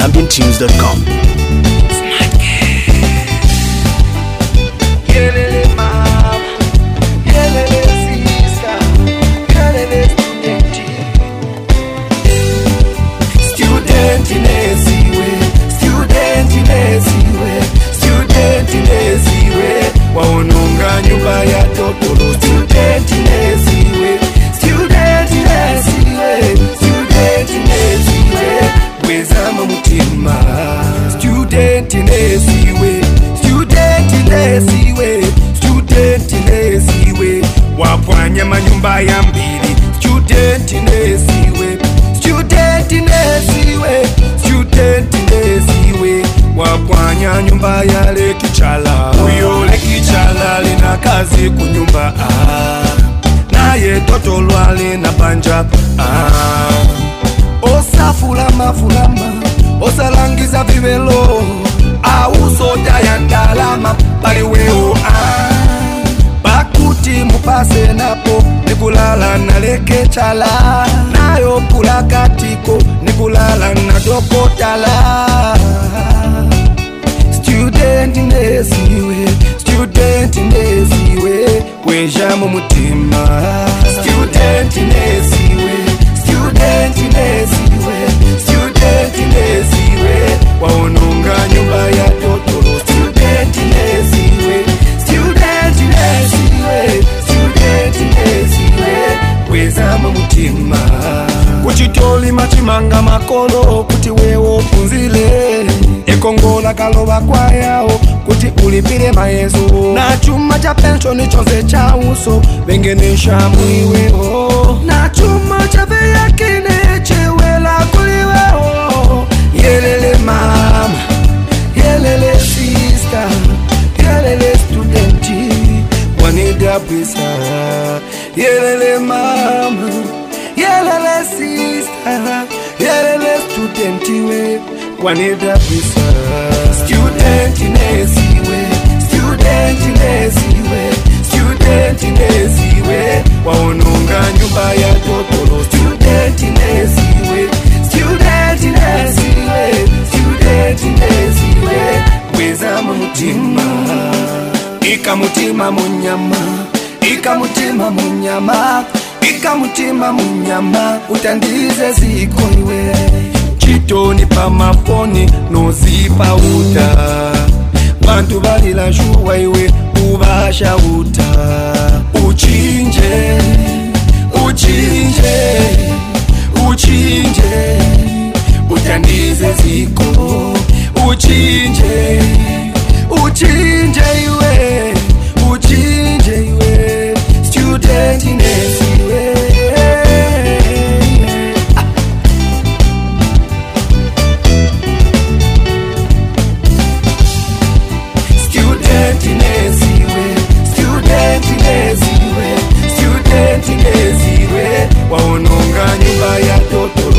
ZambianTunes.com. Waononga nyumba ya totolo. Student neziwe, student neziwe, student neziwe, wezama mutima. Student neziwe, student neziwe, student neziwe, wapwanya manyumba ya mbili. Student neziwe, student neziwe, student neziwe, wapwanya nyumba ya lekichala. Uyo lekichala lina kazi kunyumba naye totolwa lina banja osafulama osalangiza vivelo ausoja ya ndalama baliweo bakuti mupase napo nikulala na lekichala nayo pulakatiko nikulala na dokotala. Student neziwe, student neziwe, kwenjamo mutima. Student neziwe, student neziwe, student neziwe, waononga nyumba ya totolo. Student neziwe, student neziwe, student neziwe, kwezamo mutima. Kuchitoli machimanga makolo kuti wewo punzile. Kongola kaloba kwa yao kuti ulipire mayezo. Na chuma cha pensioni chonze cha uso vengenesha mwiweo. Na chuma cha veyakine chewela kuliweo. Yelele mama, yelele sister, yelele studenti, wanida bisa. Yelele mama, yelele sister, yelele studenti we, wanida bisa. Student neziwe, student neziwe, student neziwe, waononga nyumba ya totolo. Student neziwe, student neziwe, student neziwe, wezama mutima. Ikamutima munyama, ikamutima munyama, ikamutima munyama, utandize ziko iwe. Chitoni pa mafoni nozipa uta, bantu balila shuwa iwe ubasha uta. Uchinje, uchinje, uchinje, utandize ziko. Uchinje, uchinje iwe, uchinje iwe, student neziwe. Student neziwe, waononga nyumba ya totolo.